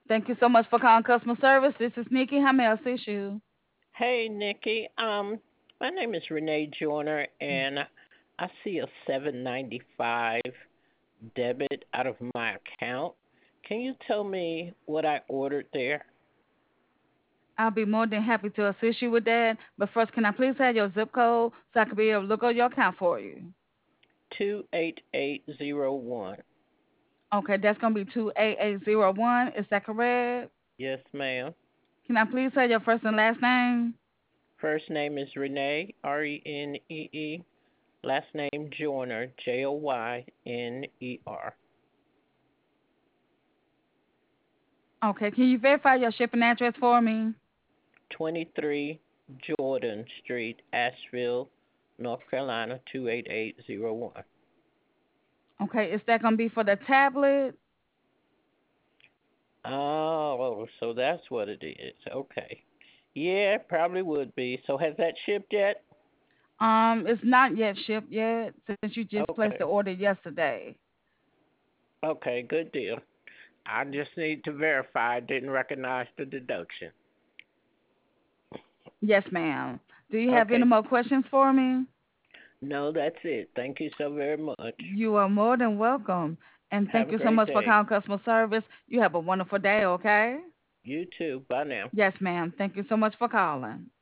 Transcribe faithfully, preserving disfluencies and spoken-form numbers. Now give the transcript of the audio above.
Thank you so much for calling customer service. This is Nikki. How may I assist you? Hey, Nikki. Um, my name is Renee Joyner, and I see a seven ninety five debit out of my account. Can you tell me what I ordered there? I'll be more than happy to assist you with that. But first, can I please have your zip code so I can be able to look on your account for you? Two eight eight zero one. Okay, that's gonna be two eight eight zero one. Is that correct? Yes, ma'am. Can I please have your first and last name? First name is Renee R E N E E. Last name Joyner J O Y N E R. Okay, can you verify your shipping address for me? Twenty-three Jordan Street, Asheville, North Carolina two eight eight zero one. Okay, is that gonna be for the tablet? Oh, so that's what it is. Okay. Yeah, probably would be. So has that shipped yet? Um, it's not yet shipped yet since you just placed the Okay. order yesterday. Okay, good deal. I just need to verify I didn't recognize the deduction. Yes, ma'am. Do you have any Okay. more questions for me? No, that's it. Thank you so very much. You are more than welcome. And Have thank a you so great much for day. calling customer service. You have a wonderful day, okay? You too. Bye now. Yes, ma'am. Thank you so much for calling.